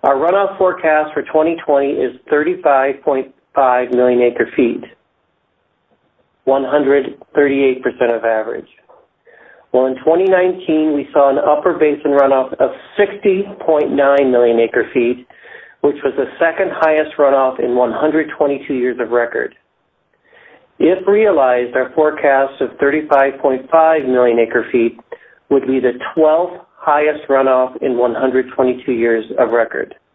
Our runoff forecast for 2020 is 35.5 million acre-feet, 138% of average. Well, in 2019, we saw an upper basin runoff of 60.9 million acre-feet, which was the second highest runoff in 122 years of record. If realized, our forecast of 35.5 million acre-feet would be the 12th highest runoff in 122 years of record.